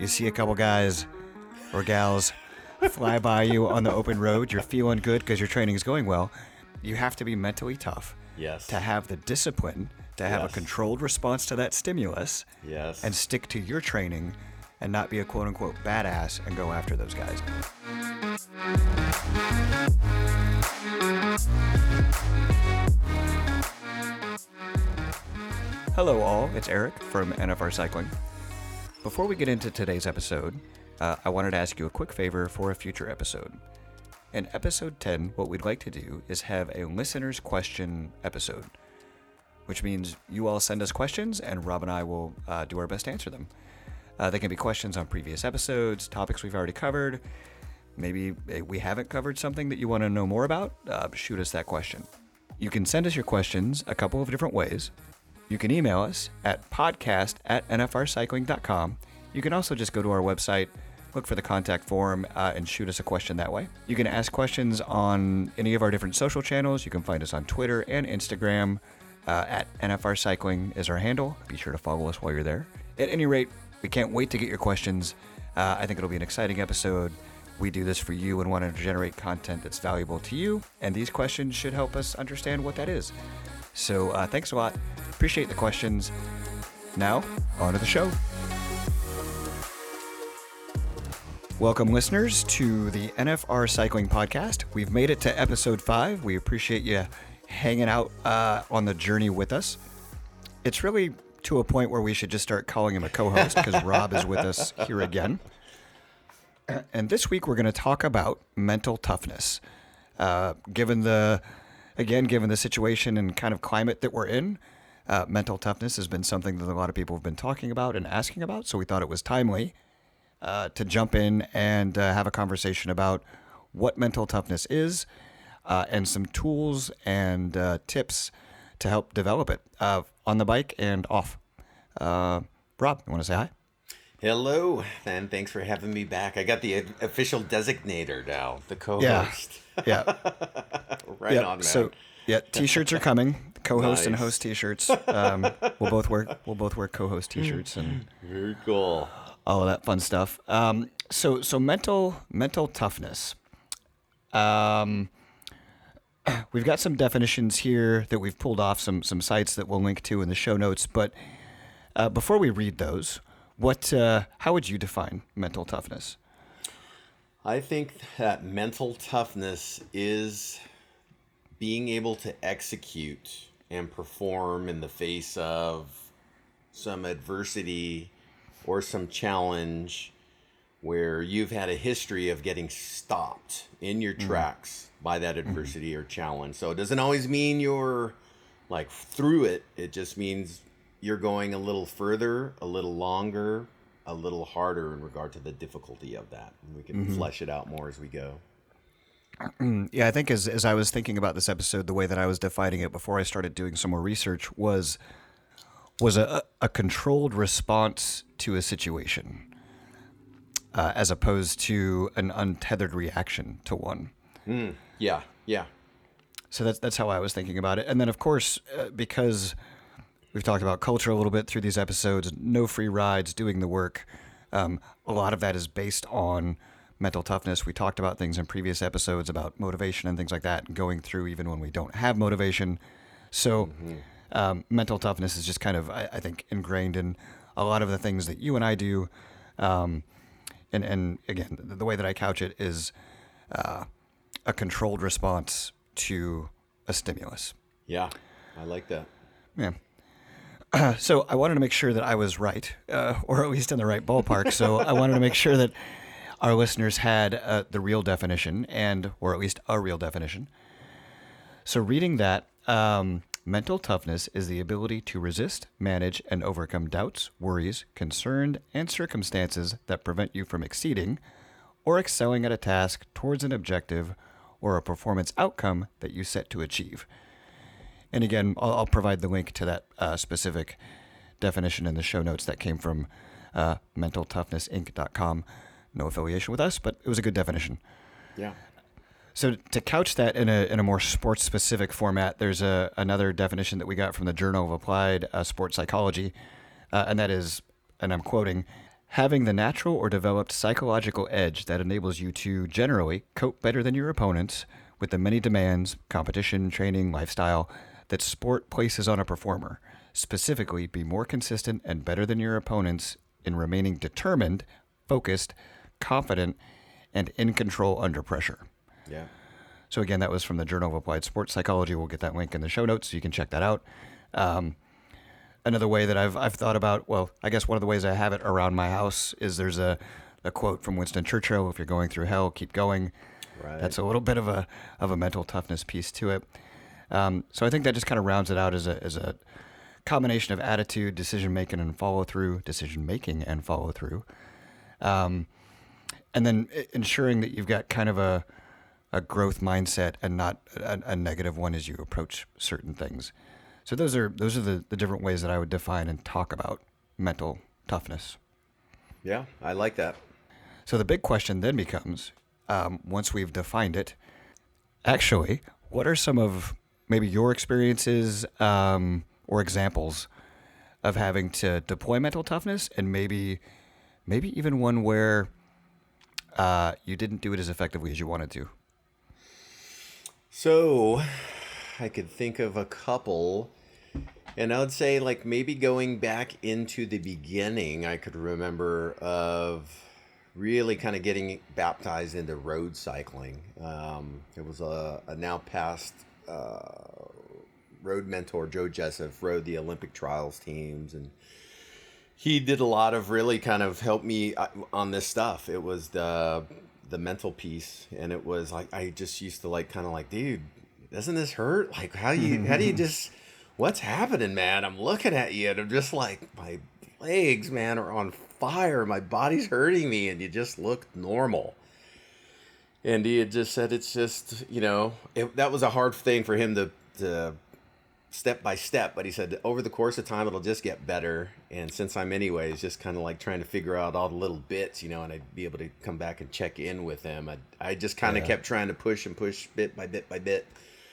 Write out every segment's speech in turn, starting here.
You see a couple guys or gals fly by you on the open road. You're feeling good because your training is going well. You have to be mentally tough. Yes. To have the discipline, to have a controlled response to that stimulus. Yes. And stick to your training and not be a quote-unquote badass and go after those guys. Hello all, it's Eric from NFR Cycling. Before we get into today's episode, I wanted to ask you a quick favor for a future episode. In episode 10, what we'd like to do is have a listener's question episode, which means you all send us questions and Rob and I will do our best to answer them. They can be questions on previous episodes, topics we've already covered. Maybe we haven't covered something that you want to know more about. Shoot us that question. You can send us your questions a couple of different ways. You can email us at podcast@nfrcycling.com. You can also just go to our website, look for the contact form, and shoot us a question that way. You can ask questions on any of our different social channels. You can find us on Twitter and Instagram. At NFR Cycling is our handle. Be sure to follow us while you're there. At any rate, we can't wait to get your questions. I think it'll be an exciting episode. We do this for you and want to generate content that's valuable to you, and these questions should help us understand what that is. So thanks a lot. Appreciate the questions. Now, on to the show. Welcome, listeners, to the NFR Cycling Podcast. We've made it to episode 5. We appreciate you hanging out on the journey with us. It's really to a point where we should just start calling him a co-host because Rob is with us here again. And this week we're going to talk about mental toughness. Given the situation and kind of climate that we're in, mental toughness has been something that a lot of people have been talking about and asking about. So we thought it was timely to jump in and have a conversation about what mental toughness is and some tools and tips to help develop it on the bike and off. Rob, you want to say hi? Hello, and thanks for having me back. I got the official designator now, the co-host. Yeah. Right on, man. So, t-shirts are coming. Co-host and host t-shirts. We'll both wear co-host t-shirts and very cool. All of that fun stuff. So mental toughness. We've got some definitions here that we've pulled off some sites that we'll link to in the show notes. But before we read those, how would you define mental toughness? I think that mental toughness is being able to execute and perform in the face of some adversity or some challenge where you've had a history of getting stopped in your tracks by that adversity or challenge. So it doesn't always mean you're like through it. It just means you're going a little further, a little longer, a little harder in regard to the difficulty of that. And we can flesh it out more as we go. Yeah, I think as I was thinking about this episode, the way that I was defining it before I started doing some more research was a controlled response to a situation, as opposed to an untethered reaction to one. Yeah. So that's how I was thinking about it. And then, of course, because we've talked about culture a little bit through these episodes, no free rides, doing the work, a lot of that is based on mental toughness. We talked about things in previous episodes about motivation and things like that, and going through even when we don't have motivation. So mental toughness is just kind of, I think, ingrained in a lot of the things that you and I do. And again, the way that I couch it is a controlled response to a stimulus. Yeah, I like that. Yeah. So I wanted to make sure that I was right, or at least in the right ballpark. So I wanted to make sure that our listeners had the real definition, or at least a real definition. So reading that, mental toughness is the ability to resist, manage, and overcome doubts, worries, concern, and circumstances that prevent you from exceeding or excelling at a task towards an objective or a performance outcome that you set to achieve. And again, I'll provide the link to that specific definition in the show notes that came from mentaltoughnessinc.com. No affiliation with us, but it was a good definition. Yeah. So to couch that in a more sports-specific format, there's another definition that we got from the Journal of Applied Sports Psychology, and that is, and I'm quoting, having the natural or developed psychological edge that enables you to generally cope better than your opponents with the many demands, competition, training, lifestyle that sport places on a performer. Specifically, be more consistent and better than your opponents in remaining determined, focused, confident, and in control under pressure. Yeah. So again, that was from the Journal of Applied Sports Psychology. We'll get that link in the show notes so you can check that out. Another way that I've thought about, well, I guess one of the ways I have it around my house is there's a quote from Winston Churchill: "If you're going through hell, keep going." Right. That's a little bit of a mental toughness piece to it. So I think that just kind of rounds it out as a combination of attitude, decision making, and follow through. And then ensuring that you've got kind of a growth mindset and not a negative one as you approach certain things. So those are the different ways that I would define and talk about mental toughness. Yeah, I like that. So the big question then becomes, once we've defined it, actually, what are some of maybe your experiences or examples of having to deploy mental toughness, and maybe even one where you didn't do it as effectively as you wanted to? So I could think of a couple, and I would say like maybe going back into the beginning, I could remember of really kind of getting baptized into road cycling. It was a now past road mentor, Joe Jessup, rode the Olympic trials teams, and he did a lot of really kind of help me on this stuff. It was the mental piece, and it was like I just used to like kind of like, dude, doesn't this hurt? Like how do you just, what's happening, man? I'm looking at you and I'm just like, my legs, man, are on fire. My body's hurting me, and you just look normal. And he had just said, it's just, that was a hard thing for him to step by step, but he said over the course of time it'll just get better. And since I'm anyways just kind of like trying to figure out all the little bits, and I'd be able to come back and check in with him, I just kind of kept trying to push bit by bit by bit.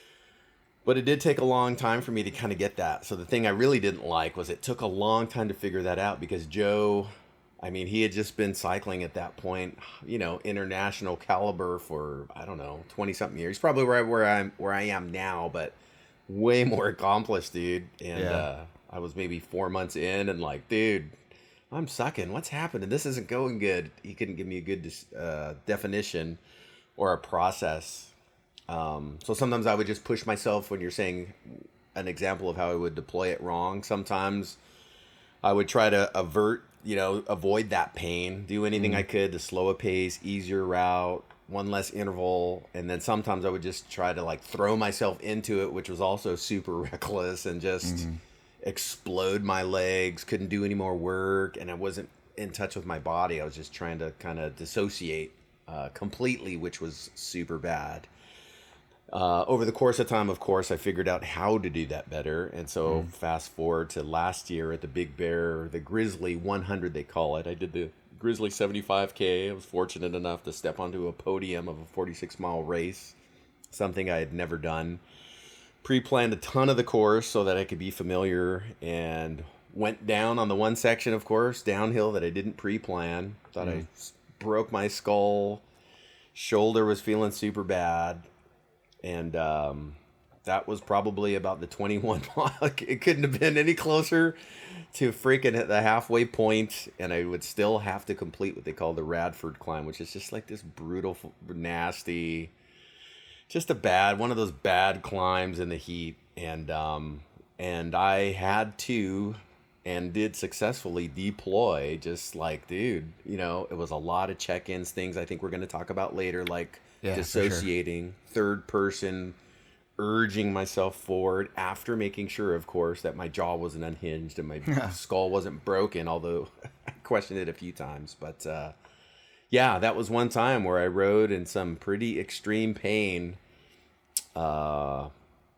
But it did take a long time for me to kind of get that. So the thing I really didn't like was it took a long time to figure that out, because Joe, I mean, he had just been cycling at that point, international caliber for, I don't know, 20 something years. He's probably where I am now, but way more accomplished, dude. And I was maybe 4 months in and like, dude, I'm sucking. What's happening? This isn't going good. He couldn't give me a good definition or a process. So sometimes I would just push myself when you're saying an example of how I would deploy it wrong. Sometimes I would try to avoid that pain, do anything I could to slow a pace, easier route, one less interval. And then sometimes I would just try to like throw myself into it, which was also super reckless, and just explode my legs, couldn't do any more work. And I wasn't in touch with my body. I was just trying to kind of dissociate completely, which was super bad. Over the course of time, of course, I figured out how to do that better. And so fast forward to last year at the Big Bear, the Grizzly 100, they call it. I did the Grizzly 75K. I was fortunate enough to step onto a podium of a 46-mile race, something I had never done. Pre-planned a ton of the course so that I could be familiar, and went down on the one section, of course, downhill, that I didn't pre-plan. Thought I broke my skull. Shoulder was feeling super bad. And that was probably about the 21 mile. It couldn't have been any closer to freaking at the halfway point. And I would still have to complete what they call the Radford climb, which is just like this brutal, nasty, just one of those bad climbs in the heat. And I had to, and did successfully, deploy, just like, dude, it was a lot of check-ins, things I think we're going to talk about later, like dissociating, third person, urging myself forward after making sure, of course, that my jaw wasn't unhinged and my skull wasn't broken, although I questioned it a few times. But that was one time where I rode in some pretty extreme pain, for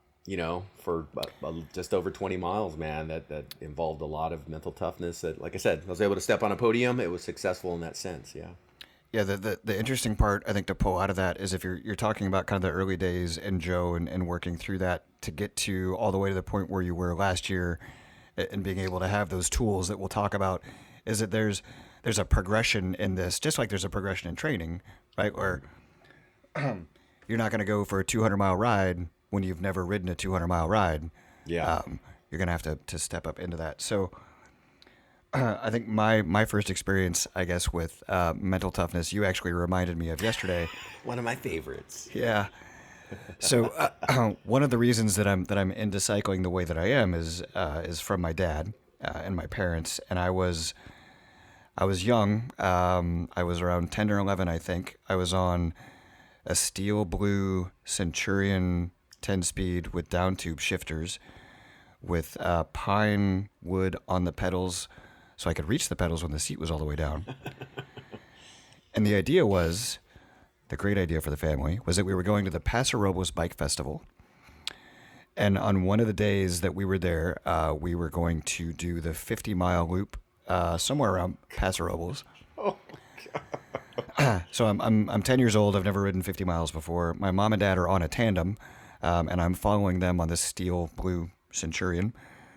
just over 20 miles, man. That involved a lot of mental toughness. That, like I said, I was able to step on a podium. It was successful in that sense, Yeah, the interesting part, I think, to pull out of that is if you're talking about kind of the early days in Joe and working through that to get to all the way to the point where you were last year, and being able to have those tools that we'll talk about, is that there's there's a progression in this, just like there's a progression in training, right? Where you're not going to go for a 200-mile ride when you've never ridden a 200-mile ride. Yeah. You're going to have to step up into that. So I think my first experience, I guess, with mental toughness, you actually reminded me of yesterday. One of my favorites. Yeah. So one of the reasons that I'm into cycling the way that I am is from my dad and my parents. And I was young. I was around 10 or 11, I think. I was on a steel blue Centurion 10-speed with down tube shifters with pine wood on the pedals so I could reach the pedals when the seat was all the way down. And the idea was, the great idea for the family, was that we were going to the Paso Robles Bike Festival. And on one of the days that we were there, we were going to do the 50-mile loop somewhere around Paso Robles. Oh, So I'm 10 years old. I've never ridden 50 miles before. My mom and dad are on a tandem, and I'm following them on this steel blue Centurion.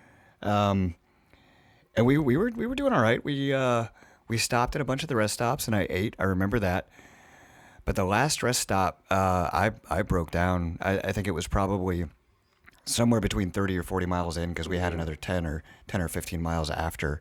And we were doing all right. We stopped at a bunch of the rest stops, and I ate. I remember that. But the last rest stop, I broke down. I think it was probably somewhere between 30 or 40 miles in, because we had another 10 or 15 miles after.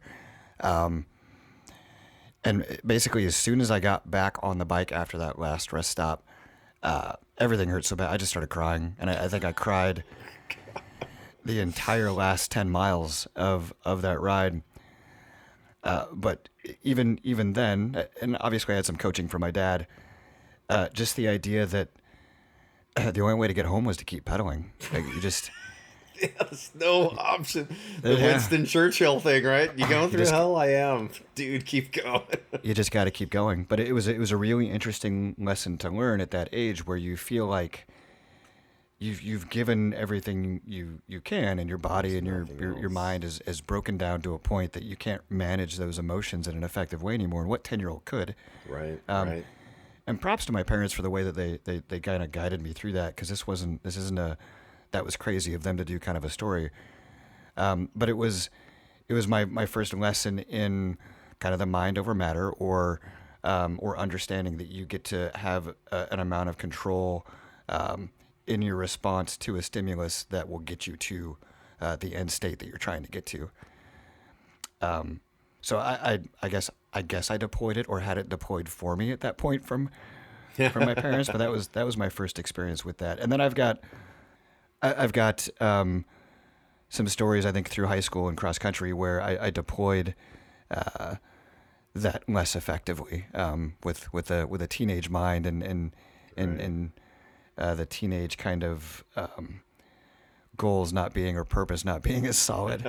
And basically, as soon as I got back on the bike after that last rest stop, everything hurt so bad. I just started crying, and I think I cried the entire last 10 miles of that ride. But even then, and obviously I had some coaching from my dad, just the idea that the only way to get home was to keep pedaling. Like, you just... Yeah, there's no option. The Yeah. Winston Churchill thing, right? You going through hell? I am. Dude, keep going. You just got to keep going. But it was a really interesting lesson to learn at that age, where you feel like you've given everything you can, and your body and your mind is broken down to a point that you can't manage those emotions in an effective way anymore. And what 10-year-old could? Right, right. And props to my parents for the way that they kind of guided me through that, because this isn't that was crazy of them to do kind of a story. But it was my first lesson in kind of the mind over matter, or understanding that you get to have an amount of control in your response to a stimulus that will get you to the end state that you're trying to get to. So I guess I deployed it, or had it deployed for me at that point from my parents. But that was my first experience with that. And then I've got some stories, I think, through high school and cross country where I deployed that less effectively, with a teenage mind and the teenage kind of goals not being, or purpose not being as solid.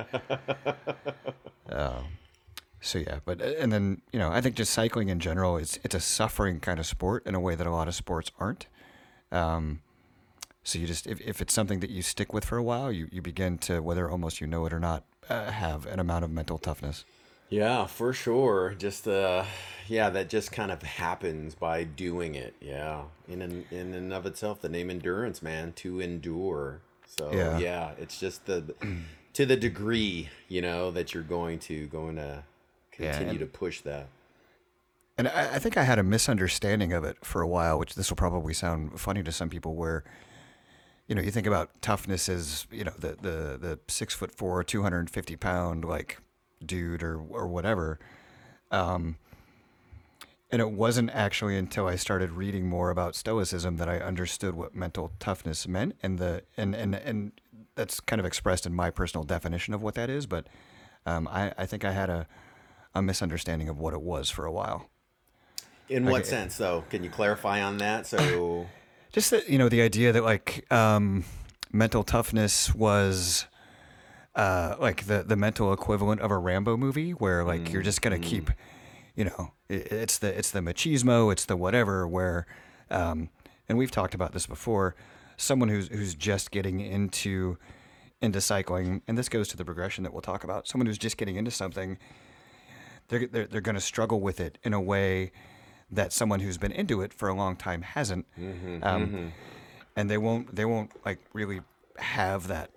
So yeah, and then, I think just cycling in general, it's a suffering kind of sport in a way that a lot of sports aren't. So you just, if it's something that you stick with for a while, you begin to, whether almost you know it or not, have an amount of mental toughness. Yeah, for sure. Just that just kind of happens by doing it. Yeah, in and of itself, the name endurance, man, to endure. So yeah, it's just to the degree that you're going to continue to push that. And I think I had a misunderstanding of it for a while, which this will probably sound funny to some people, where you think about toughness as the 6'4", 250 pound like dude or whatever. And it wasn't actually until I started reading more about Stoicism that I understood what mental toughness meant, and that's kind of expressed in my personal definition of what that is. But I think I had a misunderstanding of what it was for a while. In what sense, though? Can you clarify on that? So, just that, the idea that mental toughness was like the mental equivalent of a Rambo movie, where you're just gonna keep, it's the machismo, it's the whatever. Where, and we've talked about this before. Someone who's just getting into cycling, and this goes to the progression that we'll talk about. Someone who's just getting into something, they're going to struggle with it in a way that someone who's been into it for a long time hasn't. And they won't really have that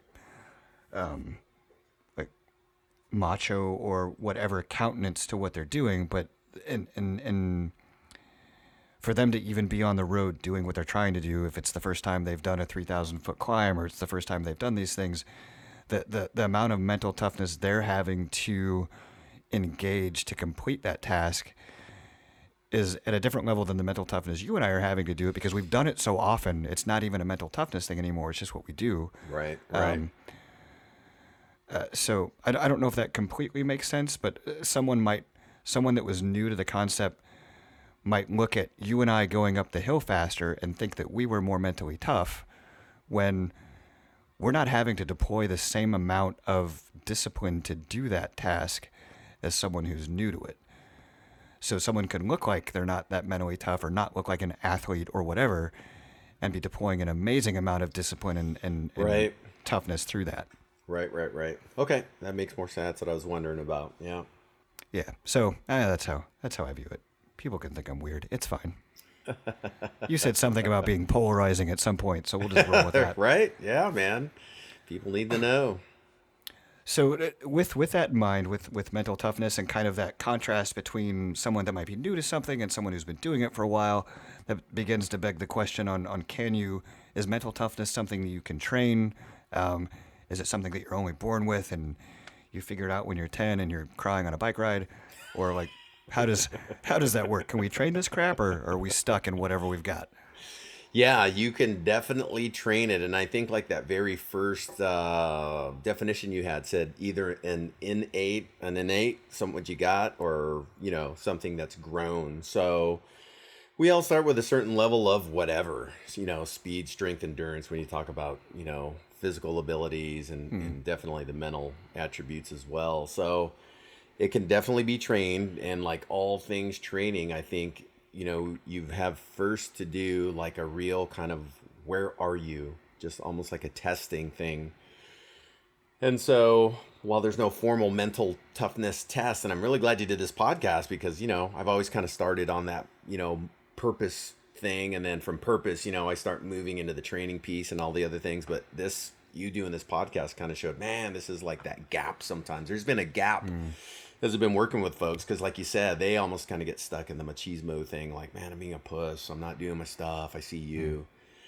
macho or whatever countenance to what they're doing, but and for them to even be on the road doing what they're trying to do, if it's the first time they've done a 3,000-foot climb or it's the first time they've done these things, the amount of mental toughness they're having to engage to complete that task is at a different level than the mental toughness you and I are having to do it, because we've done it so often. It's not even a mental toughness thing anymore. It's just what we do. Right. So I don't know if that completely makes sense, but someone that was new to the concept might look at you and I going up the hill faster and think that we were more mentally tough, when we're not having to deploy the same amount of discipline to do that task as someone who's new to it. So someone could look like they're not that mentally tough or not look like an athlete or whatever and be deploying an amazing amount of discipline and Right. toughness through that. Right. Okay, that makes more sense. That's what I was wondering about. Yeah. Yeah. So that's how I view it. People can think I'm weird. It's fine. You said something about being polarizing at some point, so we'll just roll with that. Right? Yeah, man. People need to know. So with that in mind, with mental toughness and kind of that contrast between someone that might be new to something and someone who's been doing it for a while, that begins to beg the question on is mental toughness something that you can train? Is it something that you're only born with and you figure it out when you're 10 and you're crying on a bike ride? Or like, how does that work? Can we train this crap, or are we stuck in whatever we've got? Yeah, you can definitely train it. And I think like that very first definition you had said either an innate, something what you got, or, something that's grown. So we all start with a certain level of whatever, speed, strength, endurance, when you talk about, physical abilities and definitely the mental attributes as well. So it can definitely be trained. And like all things training, I think, you have first to do like a real kind of where are you, just almost like a testing thing. And so while there's no formal mental toughness test, and I'm really glad you did this podcast because, I've always kind of started on that, purpose thing. And then from purpose, I start moving into the training piece and all the other things. But you doing this podcast kind of showed, man, this is like that gap sometimes. There's been a gap as I've been working with folks, because like you said, they almost kind of get stuck in the machismo thing. Like, man, I'm being a puss. I'm not doing my stuff. I see you.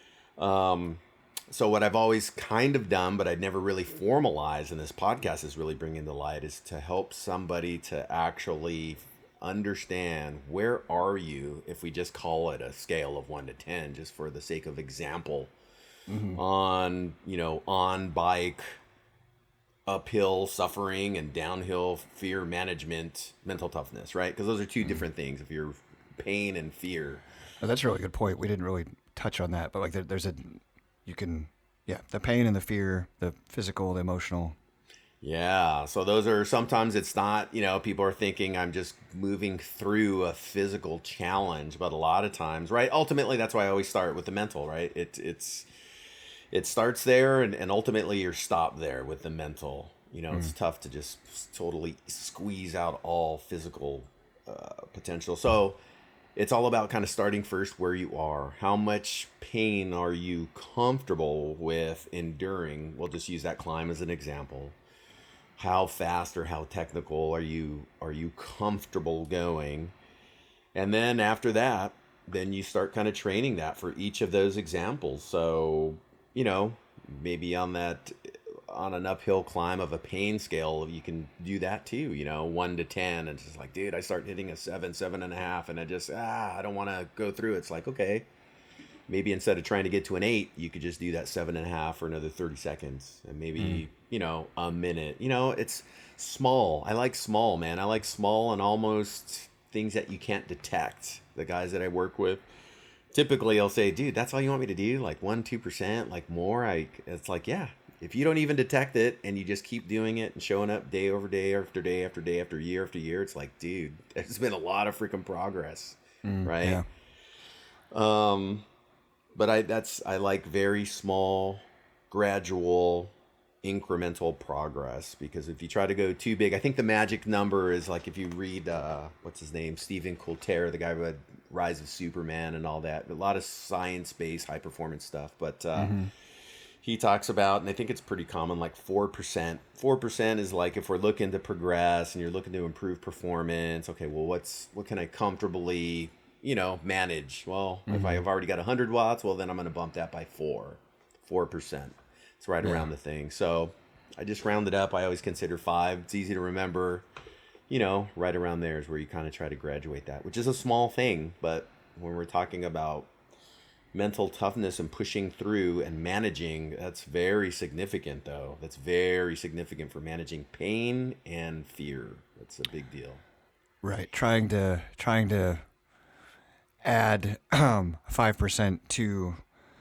So what I've always kind of done, but I'd never really formalized, and this podcast is really bringing to light, is to help somebody to actually understand where are you, if we just call it a scale of 1 to 10, just for the sake of example, on bike, uphill suffering, and downhill fear management, mental toughness, right? Because those are two different things. If you're pain and fear. Oh, that's a really good point. We didn't really touch on that, but like the pain and the fear, the physical, the emotional. Yeah. So those are, sometimes it's not, people are thinking I'm just moving through a physical challenge, but a lot of times, right? Ultimately, that's why I always start with the mental, right? It starts there, and ultimately you're stopped there with the mental. It's tough to just totally squeeze out all physical potential. So it's all about kind of starting first where you are. How much pain are you comfortable with enduring? We'll just use that climb as an example. How fast or how technical are you comfortable going? And then after that, then you start kind of training that for each of those examples. So, maybe on an uphill climb of a pain scale, you can do that too, 1 to 10. And it's just like, dude, I start hitting a 7.5, and I don't want to go through. It's like, okay, maybe instead of trying to get to an 8, you could just do that 7.5 for another 30 seconds, and maybe, a minute. It's small. I like small, man. I like small and almost things that you can't detect. The guys that I work with, typically I'll say, dude, that's all you want me to do? Like 1-2%, like more? It's like, yeah. If you don't even detect it and you just keep doing it and showing up day over day after day after day after year after year, it's like, dude, there's been a lot of freaking progress, right? Yeah. But I like very small, gradual, incremental progress, because if you try to go too big, I think the magic number is like, if you read what's his name, Stephen Coulter, the guy who had Rise of Superman and all that, a lot of science-based high performance stuff, but he talks about, and I think it's pretty common, like 4%. 4% is like if we're looking to progress and you're looking to improve performance. Okay, well, what can I comfortably, manage? Well, if I've already got 100 watts, well, then I'm going to bump that by 4%. It's right around the thing. So I just rounded up. I always consider 5. It's easy to remember. Right around there is where you kind of try to graduate that, which is a small thing, but when we're talking about mental toughness and pushing through and managing, that's very significant, though. That's very significant for managing pain and fear. That's a big deal. Right. Trying to add 5% to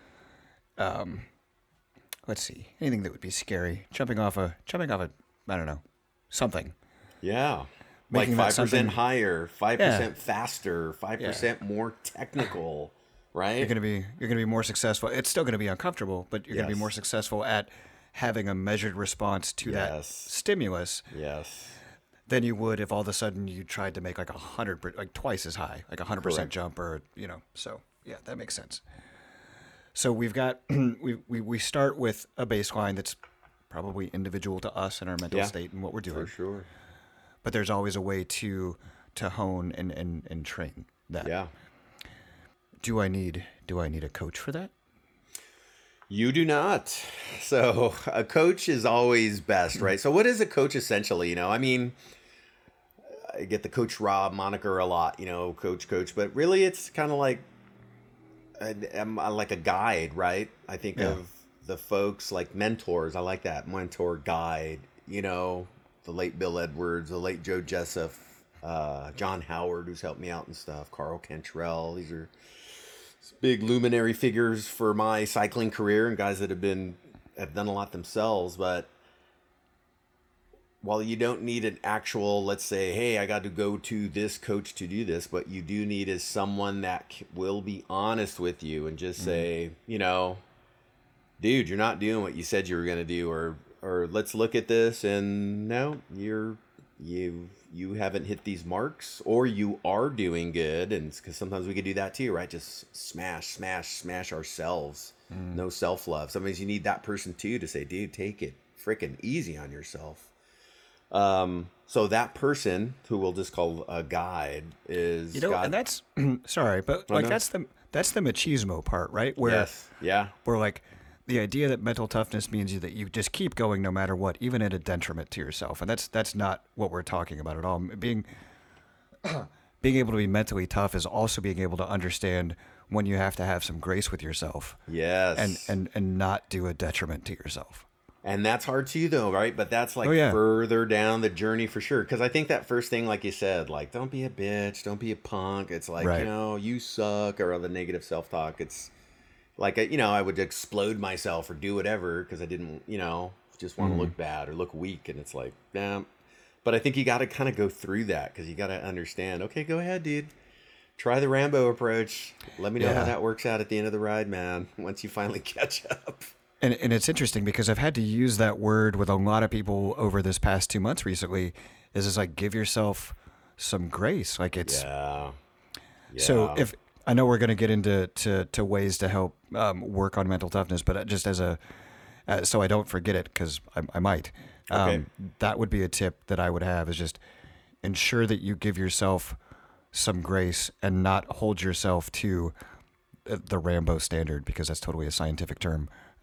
let's see, anything that would be scary. Jumping off a I don't know, something. Yeah. Making like 5% something higher, 5% faster, 5% more technical. Right? You're gonna be more successful. It's still gonna be uncomfortable, but you're gonna be Yes. more successful at having a measured response to that Yes. stimulus Yes. than you would if all of a sudden you tried to make like 100, like twice as high, like 100% Correct. jump, or So yeah, that makes sense. So we've got we start with a baseline that's probably individual to us and our mental state and what we're doing. For sure. But there's always a way to hone and train that. Yeah. Do I need a coach for that? You do not. So a coach is always best, right? So what is a coach essentially? I mean, I get the Coach Rob moniker a lot, coach, but really it's kind of like like a guide, right? I think of the folks like mentors. I like that mentor guide, the late Bill Edwards, the late Joe Jessup, John Howard, who's helped me out and stuff, Carl Cantrell. These are big luminary figures for my cycling career and guys that have done a lot themselves. But while you don't need an actual, let's say, hey, I got to go to this coach to do this, what you do need is someone that will be honest with you and just say, dude, you're not doing what you said you were going to do, or let's look at this and no, you haven't hit these marks, or you are doing good. And because sometimes we could do that too, right? Just smash ourselves. No self-love. Sometimes you need that person too to say, dude, take it freaking easy on yourself. So that person, who we'll just call a guide, is and that's sorry, but that's the machismo part, right? Where yes, yeah, where like the idea that mental toughness means that you just keep going no matter what, even at a detriment to yourself, and that's not what we're talking about at all. Being able to be mentally tough is also being able to understand when you have to have some grace with yourself. Yes, and not do a detriment to yourself. And that's hard too, though, right? But that's like further down the journey for sure. Because I think that first thing, like you said, like, don't be a bitch, don't be a punk. It's like, you suck, or all the negative self-talk. It's like, I would explode myself or do whatever because I didn't, just want to look bad or look weak. And it's like, damn. But I think you got to kind of go through that because you got to understand, okay, go ahead, dude. Try the Rambo approach. Let me know how that works out at the end of the ride, man, once you finally catch up. And it's interesting because I've had to use that word with a lot of people over this past 2 months recently. Is it's like, give yourself some grace. Like it's So if I know we're going to get into to ways to help work on mental toughness, but just as so I don't forget it, because I might. That would be a tip that I would have, is just ensure that you give yourself some grace and not hold yourself to the Rambo standard, because that's totally a scientific term.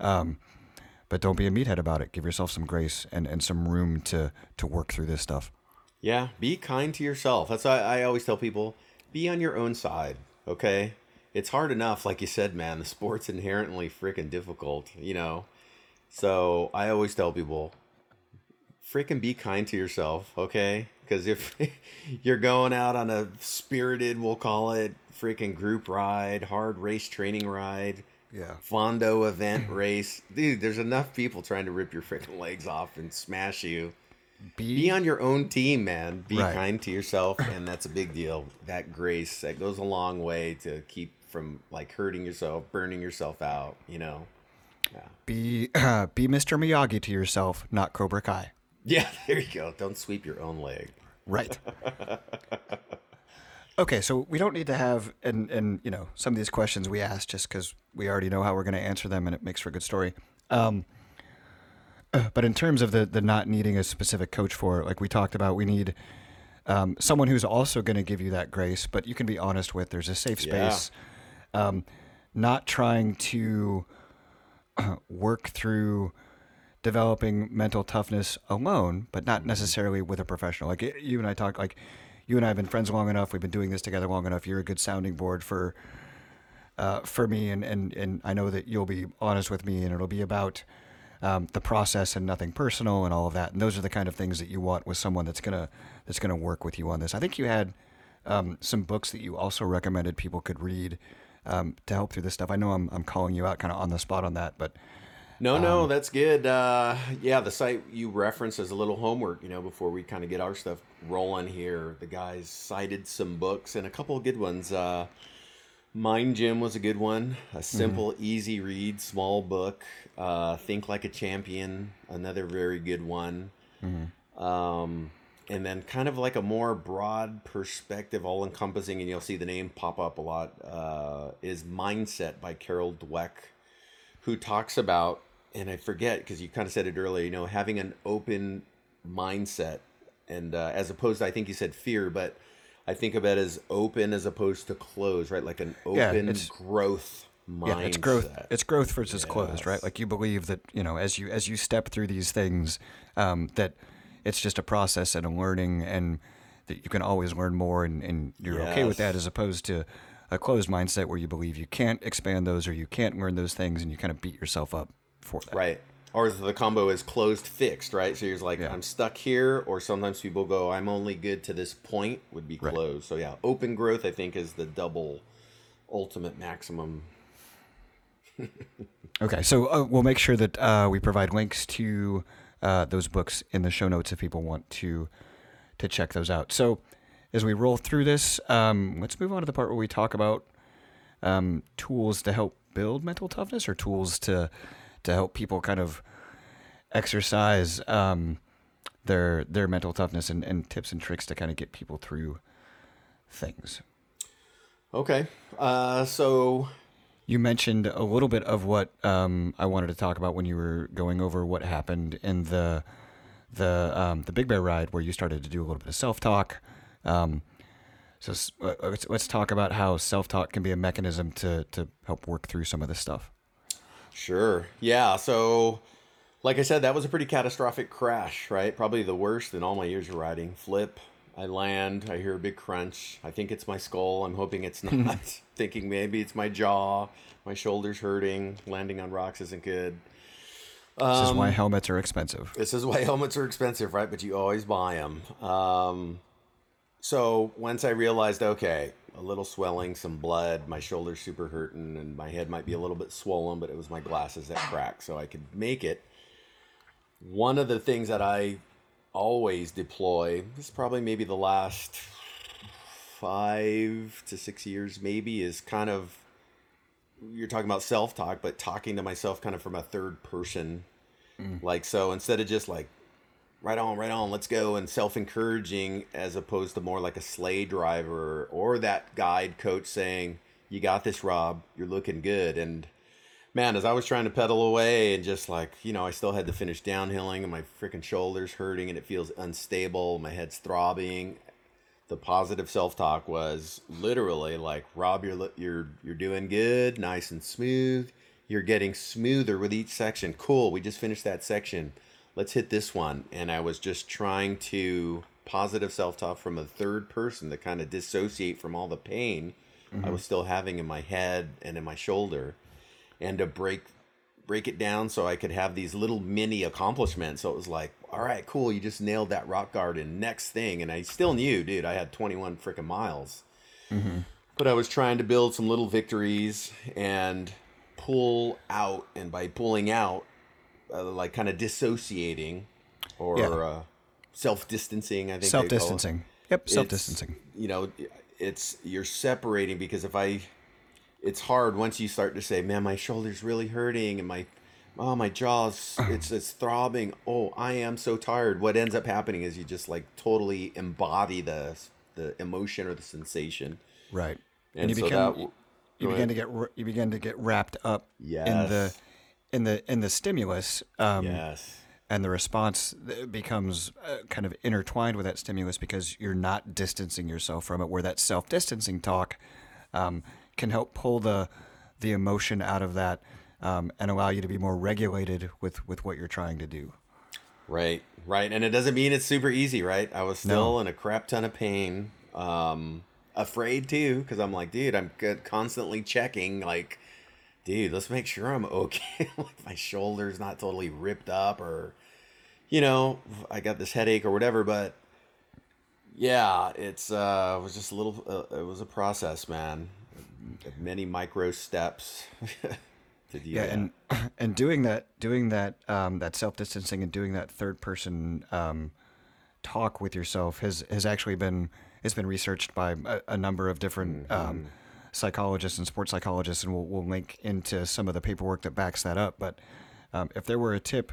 But don't be a meathead about it. Give yourself some grace and some room to work through this stuff. Yeah, be kind to yourself. That's why I always tell people, be on your own side, okay? It's hard enough, like you said, man. The sport's inherently freaking difficult, So I always tell people, freaking be kind to yourself, okay? Because if you're going out on a spirited, we'll call it, freaking group ride, hard race training ride, Fondo event race, dude, there's enough people trying to rip your freaking legs off and smash you. Be on your own team, man. Be kind to yourself, and that's a big deal. That grace, that goes a long way to keep from like hurting yourself, burning yourself out, Yeah. Be Mr. Miyagi to yourself, not Cobra Kai. Yeah, there you go. Don't sweep your own leg. Right. Okay, so we don't need to have, and some of these questions we ask just because we already know how we're going to answer them, and it makes for a good story. But in terms of the not needing a specific coach for it, like we talked about, we need someone who's also going to give you that grace, but you can be honest with. There's a safe Yeah. space. Not trying to work through developing mental toughness alone, but not necessarily with a professional. Like you and I talk, like you and I have been friends long enough. We've been doing this together long enough. You're a good sounding board for me, and I know that you'll be honest with me, and it'll be about the process and nothing personal and all of that. And those are the kind of things that you want with someone that's gonna work with you on this. I think you had some books that you also recommended people could read to help through this stuff. I know I'm calling you out kind of on the spot on that, but No, that's good. Yeah, the site you referenced as a little homework, before we kind of get our stuff rolling here. The guys cited some books and a couple of good ones. Mind Gym was a good one. A simple, easy read, small book. Think Like a Champion, another very good one. And then kind of like a more broad perspective, all encompassing, and you'll see the name pop up a lot, is Mindset by Carol Dweck, who talks about, and I forget because you kind of said it earlier, having an open mindset, and as opposed to, I think you said fear, but I think of it as open as opposed to closed, right? Like an open growth mindset. yeah, it's growth. It's growth versus closed, right? Like you believe that as you step through these things, that it's just a process and a learning, and that you can always learn more, and you're okay with that, as opposed to a closed mindset where you believe you can't expand those or you can't learn those things, and you kind of beat yourself up for that. Right. Or the combo is closed fixed, right? So you're like, I'm stuck here, or sometimes people go, I'm only good to this point, would be closed. Right. So yeah, open growth, I think, is the double ultimate maximum. Okay, so we'll make sure that we provide links to those books in the show notes if people want to check those out. So as we roll through this, let's move on to the part where we talk about tools to help build mental toughness, or tools to help people kind of exercise their mental toughness, and tips and tricks to kind of get people through things. Okay, so you mentioned a little bit of what I wanted to talk about when you were going over what happened in the Big Bear ride, where you started to do a little bit of self-talk. So let's talk about how self-talk can be a mechanism to help work through some of this stuff. Sure. Yeah. So, like I said, that was a pretty catastrophic crash, right? Probably the worst in all my years of riding. Flip. I land. I hear a big crunch. I think it's my skull. I'm hoping it's not. Thinking maybe it's my jaw. My shoulder's hurting. Landing on rocks isn't good. This is why helmets are expensive. This is why helmets are expensive, right? But you always buy them. So once I realized, okay, a little swelling, some blood, my shoulder's super hurting, and my head might be a little bit swollen, but it was my glasses that cracked, so I could make it. One of the things that I always deploy, this is probably maybe the last 5 to 6 years maybe, is kind of, you're talking about self-talk, but talking to myself kind of from a third person. Like, so instead of just like, right on, let's go, and self-encouraging, as opposed to more like a sleigh driver or that guide coach saying, you got this, Rob, you're looking good. And man, as I was trying to pedal away and just like, I still had to finish downhilling, and my freaking shoulder's hurting and it feels unstable, my head's throbbing, the positive self-talk was literally like, Rob, you're doing good, nice and smooth, you're getting smoother with each section, cool, we just finished that section, let's hit this one. And I was just trying to positive self-talk from a third person to kind of dissociate from all the pain I was still having in my head and in my shoulder, and to break it down so I could have these little mini accomplishments. So it was like, all right, cool, you just nailed that rock garden, next thing. And I still knew, dude, I had 21 freaking miles. But I was trying to build some little victories and pull out. And by pulling out, like kind of dissociating, or self-distancing, I think. Self-distancing. Yep, self-distancing. You're separating, because it's hard once you start to say, man, my shoulder's really hurting, and my jaw's, it's throbbing. Oh, I am so tired. What ends up happening is you just like totally embody the emotion or the sensation. Right. And you so begin to get wrapped up in in the stimulus, Yes. and the response becomes kind of intertwined with that stimulus because you're not distancing yourself from it. Where that self-distancing talk can help pull the emotion out of that, and allow you to be more regulated with what you're trying to do. Right, right. And it doesn't mean it's super easy, right? I was still in a crap ton of pain. Afraid too, because I'm like, dude, I'm constantly checking, like, dude, let's make sure I'm okay. Like my shoulder's not totally ripped up, or, I got this headache or whatever. But yeah, it was just a little, it was a process, man. Many micro steps to do that. And doing that that self-distancing and doing that third person talk with yourself has actually been researched by a number of different psychologists and sports psychologists, and we'll link into some of the paperwork that backs that up. But if there were a tip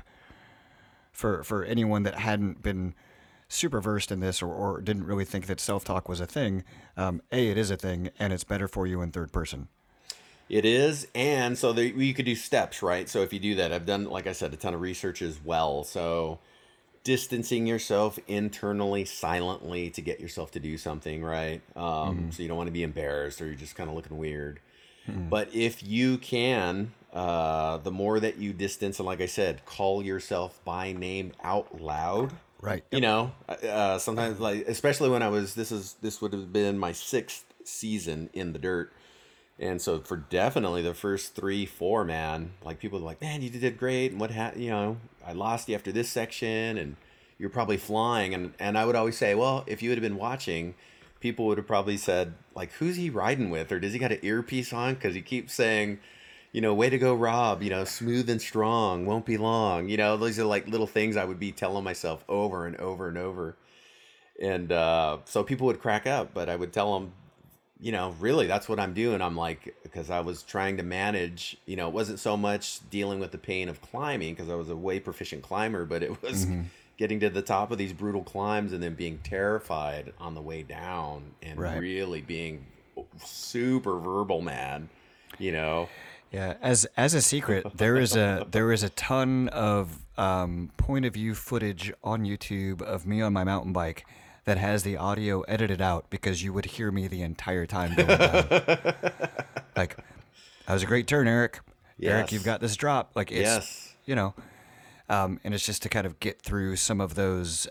for anyone that hadn't been super versed in this, or didn't really think that self-talk was a thing, it is a thing, and it's better for you in third person. It is, and so you could do steps, right? So if you do that, I've done, like I said, a ton of research as well. So distancing yourself internally, silently, to get yourself to do something, right? So you don't want to be embarrassed, or you're just kind of looking weird. But if you can, the more that you distance, and like I said, call yourself by name out loud. Right. Sometimes, like, especially when this would have been my 6th season in the dirt. And so for definitely the first 3-4, man, like people are like, man, you did great. And I lost you after this section, and you're probably flying. And I would always say, well, if you would have been watching, people would have probably said, like, who's he riding with? Or does he got an earpiece on? Because he keeps saying, way to go, Rob, smooth and strong, won't be long. Those are like little things I would be telling myself over and over and over. And so people would crack up, but I would tell them, really, that's what I'm doing. I'm like, because I was trying to manage, it wasn't so much dealing with the pain of climbing, because I was a way proficient climber, but it was getting to the top of these brutal climbs and then being terrified on the way down, and really being super verbal, man, Yeah, as a secret, there is a ton of point of view footage on YouTube of me on my mountain bike that has the audio edited out, because you would hear me the entire time going down. Like, that was a great turn, Eric. Yes. Eric, you've got this drop. Like, it's, and it's just to kind of get through some of those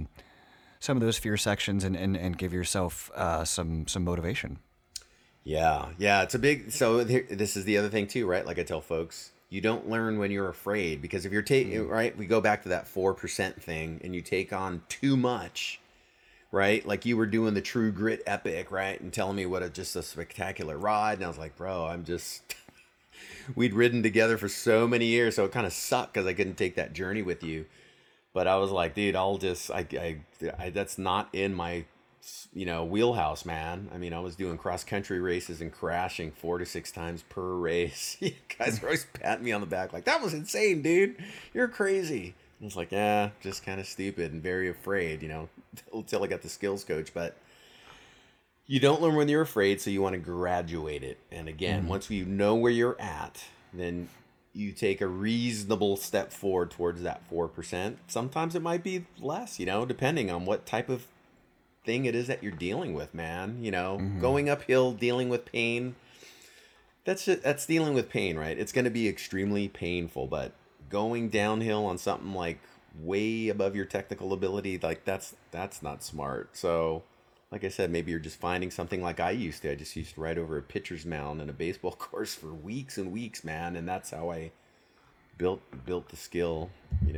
fear sections and give yourself some motivation. Yeah, it's a big. So this is the other thing too, right? Like I tell folks, you don't learn when you're afraid, because if you're taking right, we go back to that 4% thing, and you take on too much. Right? Like you were doing the True Grit Epic, right? And telling me what just a spectacular ride. And I was like, bro, we'd ridden together for so many years. So it kind of sucked because I couldn't take that journey with you. But I was like, dude, that's not in my, wheelhouse, man. I mean, I was doing cross country races and crashing 4 to 6 times per race. You guys were always patting me on the back like, that was insane, dude. You're crazy. I was like, yeah, just kind of stupid and very afraid, until I got the skills coach. But you don't learn when you're afraid, so you want to graduate it. And again, once you know where you're at, then you take a reasonable step forward towards that 4%. Sometimes it might be less, depending on what type of thing it is that you're dealing with, man. Going uphill, dealing with pain, that's dealing with pain, right? It's going to be extremely painful, but going downhill on something like way above your technical ability, like that's not smart. So like I said, maybe you're just finding something like I used to. I just used to ride over a pitcher's mound in a baseball course for weeks and weeks, man. And that's how I built the skill,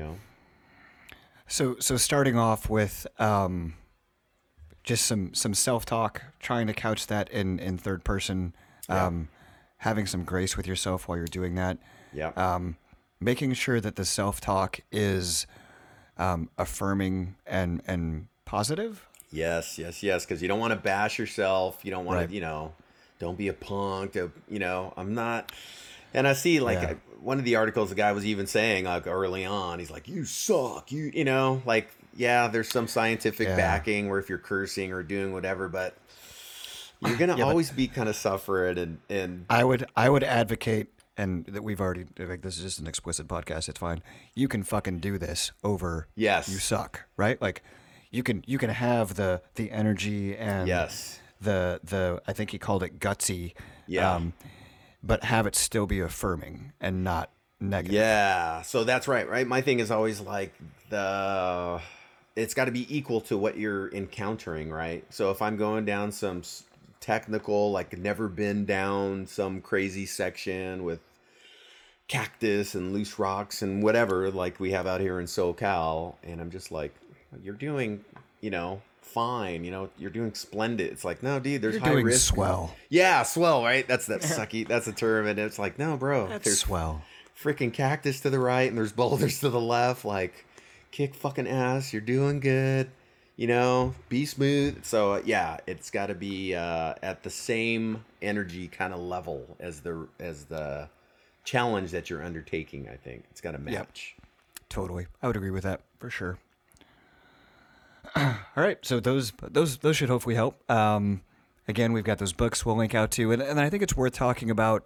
So starting off with just some self-talk, trying to couch that in third person, having some grace with yourself while you're doing that. Yeah. Making sure that the self-talk is affirming and positive. Yes. Because you don't want to bash yourself. You don't want to, don't be a punk. I'm not. And I see one of the articles, the guy was even saying like early on, he's like, you suck. There's some scientific backing where if you're cursing or doing whatever, but you're going to always be kind of suffer it. And I would advocate and that we've already, like, this is just an explicit podcast, it's fine. You can fucking do this over Yes. you suck, right? Like you can have the energy and Yes. the I think he called it gutsy. Yeah. But have it still be affirming and not negative. Yeah. So that's right. My thing is always like it's got to be equal to what you're encountering, right? So if I'm going down some technical, like never been down some crazy section with cactus and loose rocks and whatever, like we have out here in SoCal, and I'm just like, you're doing, fine, you're doing splendid. It's like, no, dude, there's You're high doing risk. swell. Yeah, swell, right? That's that sucky. That's a term, and it's like, no, bro, That's there's swell. freaking cactus to the right and there's boulders to the left. Like, kick fucking ass. You're doing good. Be smooth. So yeah, it's got to be at the same energy kind of level as the challenge that you're undertaking. I think it's got to match. Yep. Totally, I would agree with that for sure. All right, so those should hopefully help. Again, we've got those books we'll link out to, and I think it's worth talking about.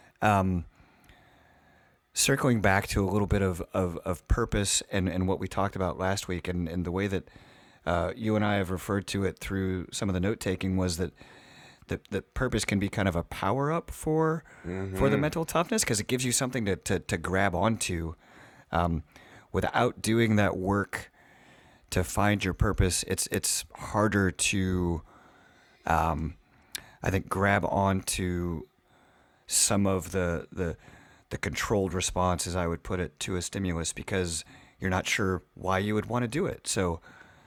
Circling back to a little bit of purpose and what we talked about last week, and the way that you and I have referred to it through some of the note taking was that purpose can be kind of a power up for the mental toughness, because it gives you something to grab onto. Without doing that work to find your purpose, it's harder to, I think, grab onto some of the controlled response, as I would put it, to a stimulus, because you're not sure why you would want to do it. So,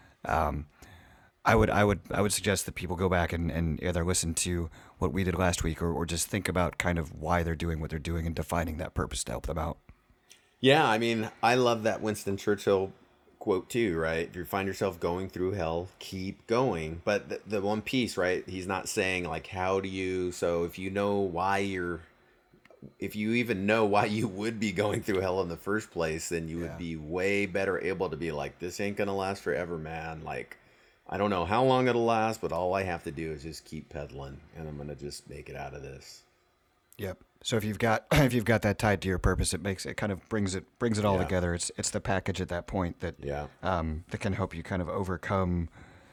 I would suggest that people go back and either listen to what we did last week, or just think about kind of why they're doing what they're doing and defining that purpose to help them out. Yeah, I mean, I love that Winston Churchill quote too, right? If you find yourself going through hell, keep going. But the one piece, right? He's not saying like, how do you, so if you even know why you would be going through hell in the first place, then you would be way better able to be like, this ain't going to last forever, man. Like, I don't know how long it'll last, but all I have to do is just keep pedaling, and I'm going to just make it out of this. Yep. So if you've got that tied to your purpose, it kind of brings it all together. It's the package at that point that that can help you kind of overcome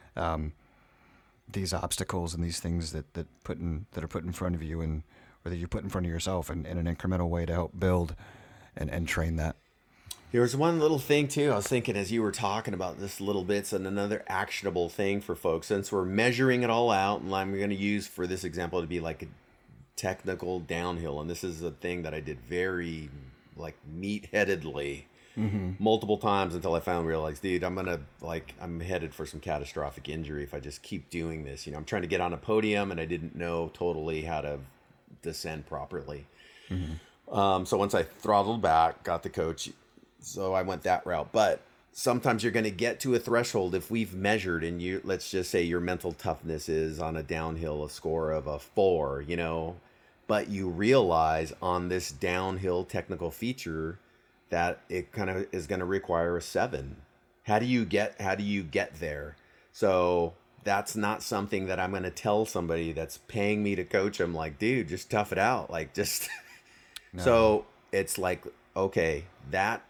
these obstacles and these things that are put in front of you, and or that you put in front of yourself in an incremental way to help build and train that. There was one little thing too. I was thinking as you were talking about this little bits, and another actionable thing for folks, since we're measuring it all out, and I'm going to use for this example to be like a technical downhill, and this is a thing that I did very like meat-headedly multiple times until I finally realized, dude, I'm headed for some catastrophic injury if I just keep doing this. I'm trying to get on a podium and I didn't know totally how to descend properly. So once I throttled back, got the coach, so I went that route. But sometimes you're going to get to a threshold if we've measured, and let's just say your mental toughness is on a downhill a score of a 4, but you realize on this downhill technical feature that it kind of is going to require a 7. How do you get there? So that's not something that I'm going to tell somebody that's paying me to coach them, like, dude, just tough it out. Like, just, no. So it's like, okay, that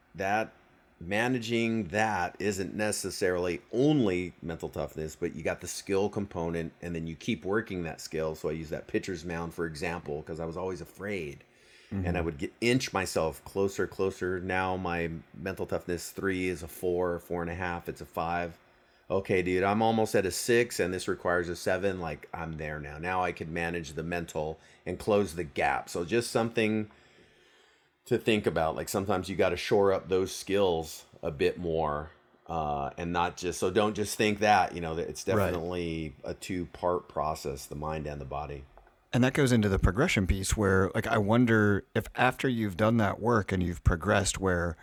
managing that isn't necessarily only mental toughness, but you got the skill component, and then you keep working that skill. So I use that pitcher's mound, for example, because I was always afraid. And I would inch myself closer. Now my mental toughness 3 is a 4, 4.5. It's a 5. Okay, dude, I'm almost at a 6, and this requires a 7. Like, I'm there now. Now I can manage the mental and close the gap. So just something to think about. Like, sometimes you got to shore up those skills a bit more, and not just, so don't just think that, that it's definitely a 2-part process, the mind and the body. And that goes into the progression piece where, like, I wonder if after you've done that work and you've progressed where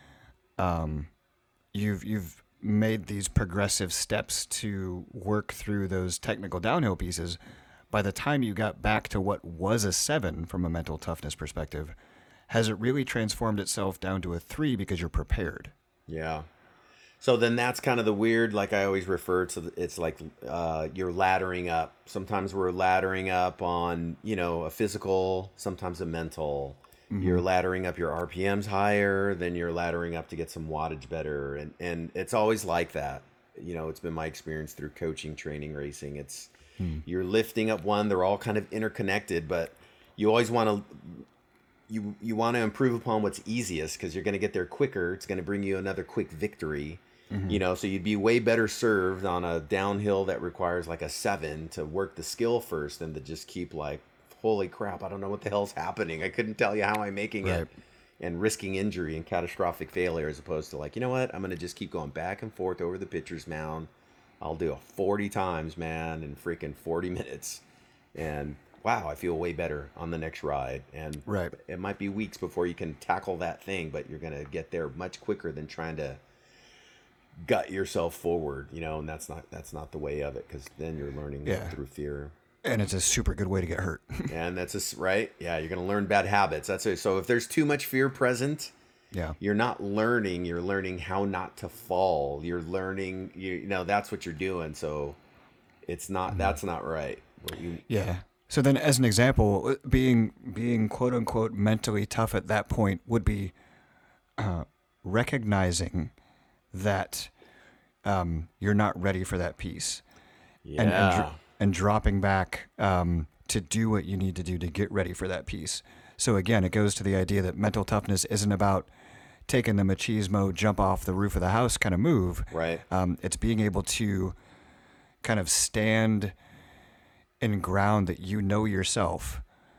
you've made these progressive steps to work through those technical downhill pieces, by the time you got back to what was a 7 from a mental toughness perspective, has it really transformed itself down to a 3 because you're prepared? Yeah. So then that's kind of the weird, like I always refer to, it's like you're laddering up. Sometimes we're laddering up on, a physical, sometimes a mental. You're laddering up your RPMs higher, then you're laddering up to get some wattage better. And it's always like that. It's been my experience through coaching, training, racing. It's you're lifting up one, they're all kind of interconnected, but you always want to you want to improve upon what's easiest because you're going to get there quicker. It's going to bring you another quick victory. So you'd be way better served on a downhill that requires like a 7 to work the skill first than to just keep like, holy crap, I don't know what the hell's happening. I couldn't tell you how I'm making it, and risking injury and catastrophic failure, as opposed to like, you know what, I'm going to just keep going back and forth over the pitcher's mound. I'll do it 40 times, man, in freaking 40 minutes. And wow, I feel way better on the next ride. And it might be weeks before you can tackle that thing, but you're going to get there much quicker than trying to gut yourself forward, and that's not the way of it, because then you're learning through fear. And it's a super good way to get hurt. And that's right. Yeah, you're going to learn bad habits. That's it. So if there's too much fear present, you're not learning. You're learning how not to fall. You're learning, that's what you're doing. So it's not, that's not right. So then as an example, being quote unquote mentally tough at that point would be recognizing that you're not ready for that piece. And dropping back to do what you need to do to get ready for that piece. So again, it goes to the idea that mental toughness isn't about taking the machismo, jump off the roof of the house kind of move. Right. It's being able to kind of stand in ground that you know yourself,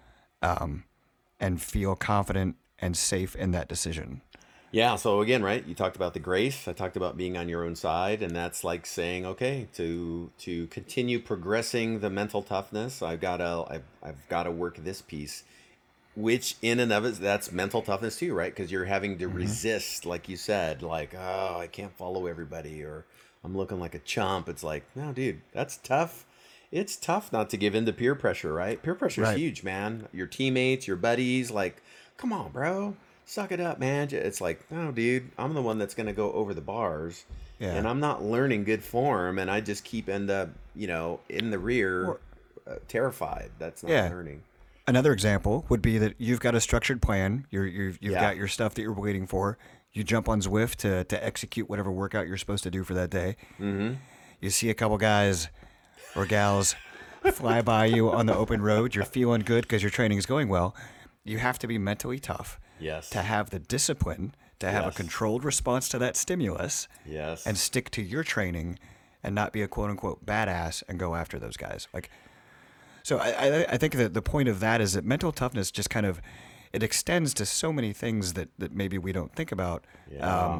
and feel confident and safe in that decision. Yeah, so again, right, you talked about the grace. I talked about being on your own side, and that's like saying, okay, to continue progressing the mental toughness, I've got to work this piece, which in and of it, that's mental toughness too, right? Because you're having to resist, like you said, like, oh, I can't follow everybody, or I'm looking like a chump. It's like, no, dude, that's tough. It's tough not to give in to peer pressure, right? Peer pressure is huge, man. Your teammates, your buddies, like, come on, bro. Suck it up, man. It's like, no, dude, I'm the one that's going to go over the bars, and I'm not learning good form, and I just end up, in the rear, terrified. That's not learning. Another example would be that you've got a structured plan. You've got your stuff that you're waiting for. You jump on Zwift to execute whatever workout you're supposed to do for that day. Mm-hmm. You see a couple guys or gals fly by you on the open road. You're feeling good because your training is going well. You have to be mentally tough. Yes. To have the discipline, to have a controlled response to that stimulus. Yes. And stick to your training and not be a quote unquote badass and go after those guys. So I think that the point of that is that mental toughness just kind of, it extends to so many things that maybe we don't think about. Yeah.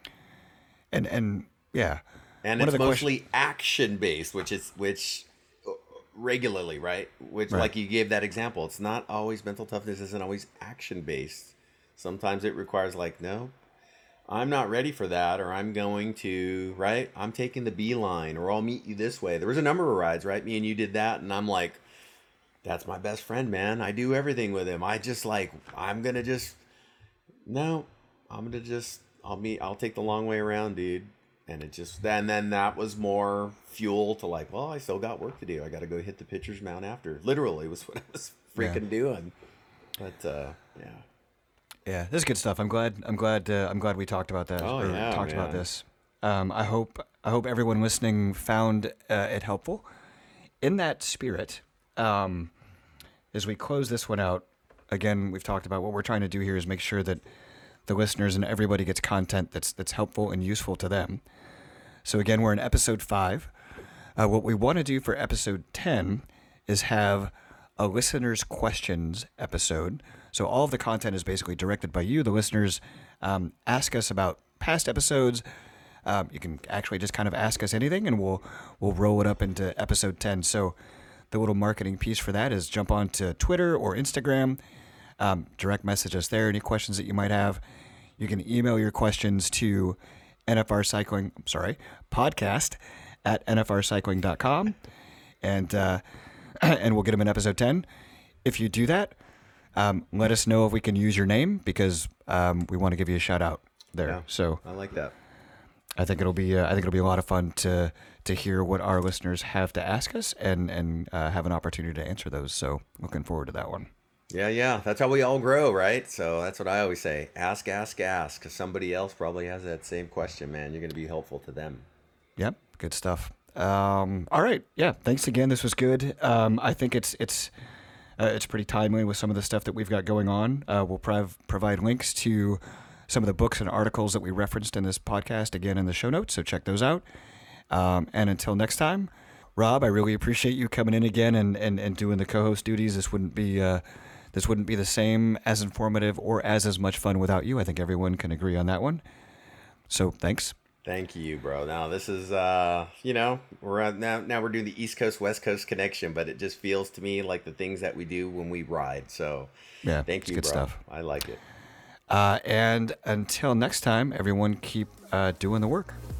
And it's mostly action based, which regularly, right? Like you gave that example, it's not always, mental toughness isn't always action based. Sometimes it requires like, no, I'm not ready for that, or I'm going to, right? I'm taking the beeline, or I'll meet you this way. There was a number of rides, right? Me and you did that, and I'm like, that's my best friend, man. I do everything with him. I'll take the long way around, dude. And then that was more fuel to like, well, I still got work to do. I got to go hit the pitcher's mound after. Literally was what I was freaking doing. But yeah, this is good stuff. I'm glad we talked about that. About this. I hope everyone listening found it helpful. In that spirit, as we close this one out, again, we've talked about what we're trying to do here is make sure that the listeners and everybody gets content that's helpful and useful to them. So again, we're in episode 5. What we want to do for episode 10 is have a listener's questions episode. So all of the content is basically directed by you, the listeners. Ask us about past episodes. You can actually just kind of ask us anything, and we'll roll it up into episode 10. So the little marketing piece for that is jump onto Twitter or Instagram, direct message us there. Any questions that you might have, you can email your questions to podcast@nfrcycling.com, and we'll get them in episode 10. If you do that, let us know if we can use your name, because we want to give you a shout out there. Yeah, so I like that. I think it'll be a lot of fun to hear what our listeners have to ask us and have an opportunity to answer those. So looking forward to that one. Yeah. That's how we all grow, right? So that's what I always say. Ask, ask, ask. Because somebody else probably has that same question, man. You're going to be helpful to them. Yep. Good stuff. All right. Yeah. Thanks again. This was good. I think it's pretty timely with some of the stuff that we've got going on. We'll provide links to some of the books and articles that we referenced in this podcast again in the show notes. So check those out. And until next time, Rob, I really appreciate you coming in again and doing the co-host duties. This wouldn't be the same, as informative, or as much fun without you. I think everyone can agree on that one. So thanks. Thank you, bro. Now this is, we're now we're doing the East Coast West Coast connection, but it just feels to me like the things that we do when we ride. So yeah, thank you, good bro. Stuff. I like it. And until next time, everyone keep doing the work.